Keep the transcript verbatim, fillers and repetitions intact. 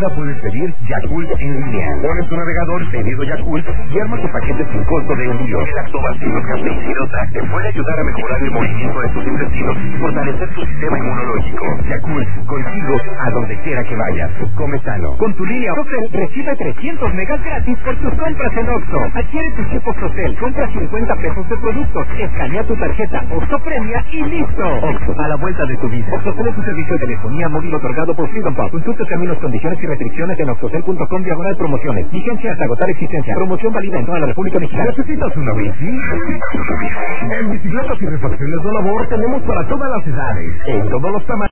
Ahora puedes pedir Yakult en línea. Pones tu navegador pedido Yakult y arma tu paquete sin costo de envío. El lactobacillus caseicidota te puede ayudar a mejorar el movimiento de tus intestinos y fortalecer tu sistema inmunológico. Yakult, contigo a donde quiera que vayas. Come sano. Con tu línea Oxxo recibe trescientos megas gratis por tus compras en Oxxo. Adquiere tu chip Oxxo, compra cincuenta pesos de productos, escanea tu tarjeta Oxxo Premia y listo. Oxxo, a la vuelta de tu vida. Oxxo es tu servicio de telefonía móvil otorgado por Freedom Pub. Consulta términos, condiciones y restricciones en oxxocel punto com diagonal promociones. Vigencia hasta agotar existencia. Promoción válida en toda la República Mexicana. ¿Necesitas una bici? En Bicicletas y Refacciones de Labor tenemos para todas las edades, en todos los tamaños.